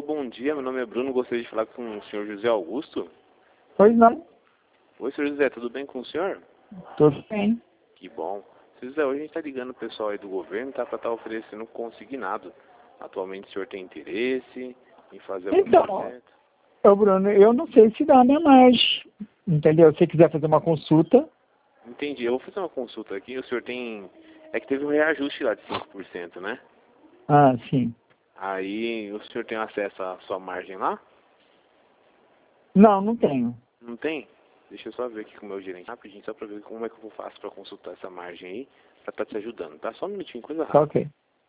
bom dia. Meu nome é Bruno. Gostaria de falar com o senhor José Augusto. Pois não. Oi, senhor José. Tudo bem com o senhor? Tudo bem. Que bom. Senhor José, hoje a gente está ligando o pessoal aí do governo, tá, para estar oferecendo consignado. Atualmente o senhor tem interesse em fazer algum projeto? Ô Bruno, eu não sei se dá, né, mas, entendeu? Se você quiser fazer uma consulta. Entendi. Eu vou fazer uma consulta aqui. O senhor tem... É que teve um reajuste lá de 5%, né? Ah, sim. Aí o senhor tem acesso à sua margem lá? Não, não tenho. Não tem? Deixa eu só ver aqui com o meu gerente rapidinho, só para ver como é que eu faço para consultar essa margem aí, para estar te ajudando, tá? Só um minutinho, coisa Tá rápida. ok.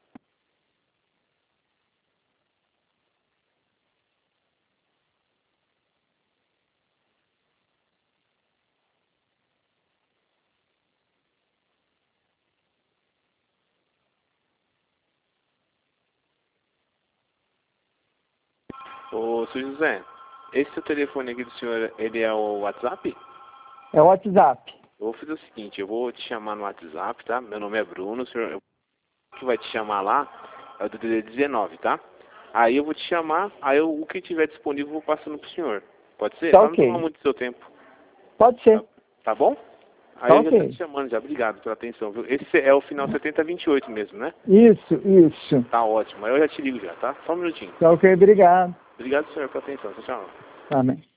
Ô, senhor José, esse seu telefone aqui do senhor, ele é o WhatsApp? É o WhatsApp. Eu vou fazer o seguinte, eu vou te chamar no WhatsApp, tá? Meu nome é Bruno, o senhor que vai te chamar lá é o do DDD 19, tá? Aí eu vou te chamar, aí o que tiver disponível eu vou passando pro senhor. Pode ser? Tá Pra não ok. tomar muito do seu tempo. Pode ser. Tá bom? Aí Tá eu já tô ok. te chamando já. Obrigado pela atenção, viu? Esse é o final 7028 mesmo, né? Isso. Tá ótimo. Aí eu já te ligo já, tá? Só um minutinho. Tá ok, obrigado. Obrigado, senhor, pela atenção. Tchau, tchau. Amém.